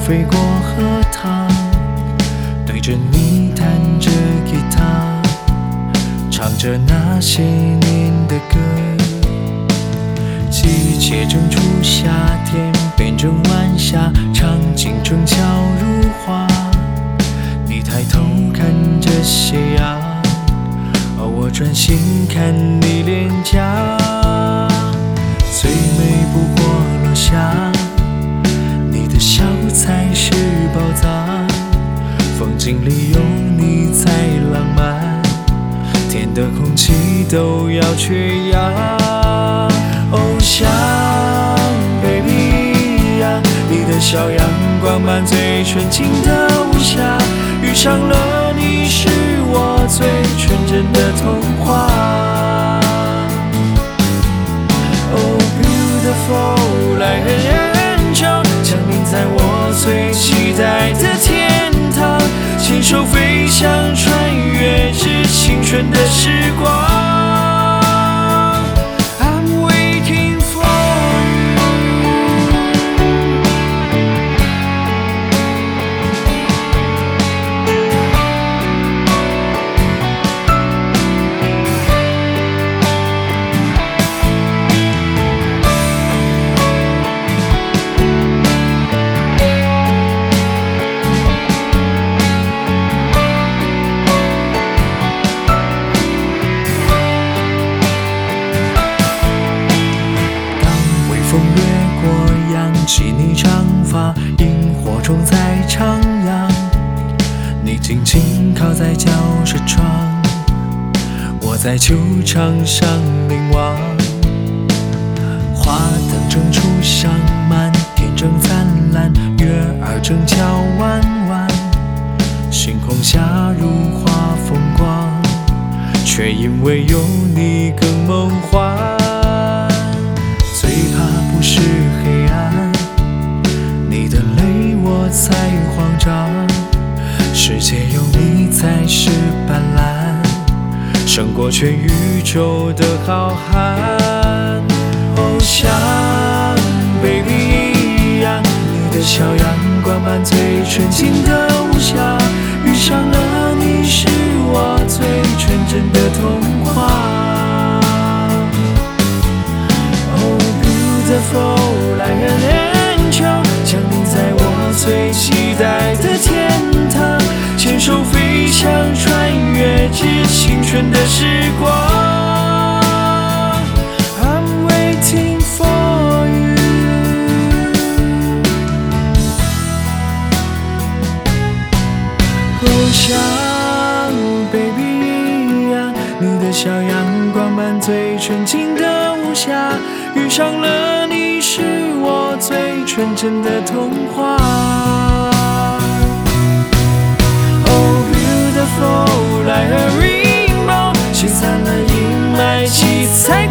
飞过荷塘，对着你弹着吉他，唱着那些年的歌。季节正处，夏天变成晚霞，场景正悄如花。你抬头看着斜阳，而我专心看你脸颊。最美不过落下，你的笑才是宝藏。风景里有你才浪漫，甜的空气都要缺氧。哦，想 baby 呀，你的笑阳光满最纯净的无瑕，遇上了你是我最纯真的童话。Oh beautiful， 来人人求，降临在我最期待的天堂，牵手飞翔，穿越至青春的时光。风掠过，扬起你长发，萤火虫在徜徉。你静静靠在脚车窗，我在球场上凝望。花灯正初上，满天正灿烂，月儿正悄弯弯。星空下如花风光，却因为有你更梦幻。最怕不是黑暗，你的泪我才慌张。世界有你才是斑斓，胜过全宇宙的浩瀚。哦，像 baby 呀，你的笑阳光满最纯净的无瑕，遇上了你是我最纯真的童话。来人人求，降临在我最期待的天堂，牵手飞翔，穿越至青春的时光。I'm waiting for you。 哦，像 baby 呀，你的笑阳光满最纯净的无瑕，遇上了你是我最纯真的童话。Oh beautiful， 来个 rainbow， 驱散了阴霾，七彩